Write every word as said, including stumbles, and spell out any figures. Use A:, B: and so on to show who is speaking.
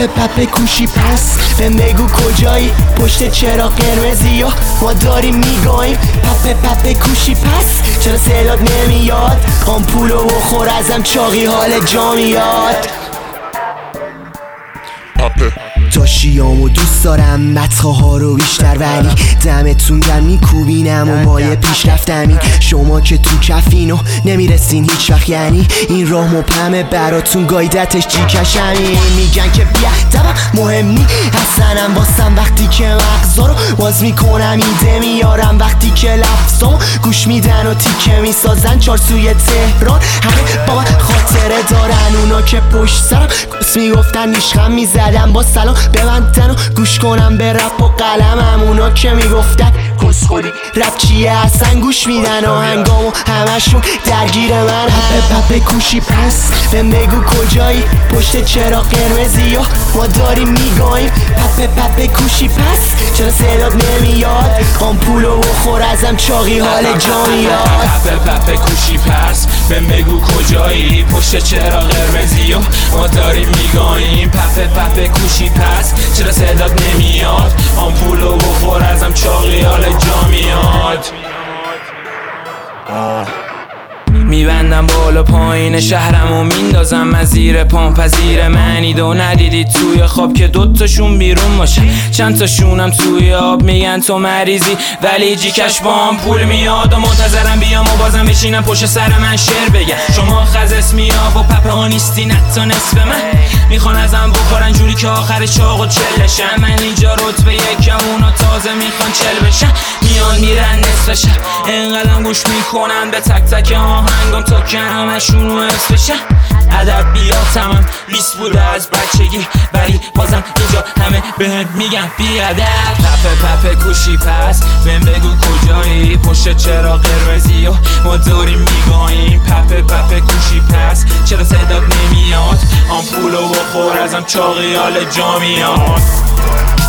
A: پپه پپه کوشی پس بهم بگو کجایی پشت چراغ قرمزی و ما داریم میگاییم پپه پپه کوشی پس چرا صدات نمیاد آمپولو بخور ازم چاقی حال جا میاد داشیامو دوست دارم مدخه ها رو بیشتر ولی دمتون گرم میکوبینم و مایه پیش رفتمین شما که تو کفینو نمیرسین هیچ وقت یعنی این راه مبهمه براتون گایدتش جیکشمین میگن که بیادبم مهم نی حسنم واسم وقتی که مغزا رو باز میکنم ایده میارم وقتی که لفظامو گوش میدن و تیکه میسازن چار سوی تهران همه با من خاطره دارن اونا که پشت سرم گوش میگفتن نیشخم میزدم با سلام ببندن و گوش کنم به رپ و قلمم اونا که میگفتن کس خودی رپ چیه اصلا گوش میدن آهنگامو همشون درگیر من پپه پپه کوشی پس بهم بگو کجایی پشت چراغ قرمزی و ما داریم میگاییم پپه پپه کوشی پس چرا صدات نمیاد آمپولو بخور ازم چاقی حال جا میاد
B: پپه پپه کوشی پس بهم بگو کجایی پشت چراغ قرمزی و ما داریم میگاییم پپه پپه کوشی پس چرا صدات نمیاد آمپولو بخور ازم چاقی حال جا میاد میبندم بالا پایین شهرم و میندازم از زیر پام پذیر منید و ندیدید توی خواب که دوتاشون بیرون باشن چند تاشونم توی آب میگن تو مریضی ولی جیکش با هم پول میاد و منتظرم بیام و بازم بشینم پشت سر من شعر بگن شما خزس میاب و پپه ها نیستی نتا نصف من میخوان ازم بخورن جوری که آخر چاق و چلشن من اینجا رتبه یکم اونا تازه میخوان چل بشن میان میرن نصف شب انقدرم گوش میکنن به تک تک آهنگام تا که همشون رو حفظ بشن ادبیاتم بیست بوده از بچگی ولی بازم اینجا همه بهم میگن بیادب پپه پپه کوشی پس بهم بگو کجایی پشت چراغ قرمزی و ما داریم میگاییم پپه پپه کوشی پس چرا صدات نمیاد آمپولو بخور ازم چاقی حال جا میاد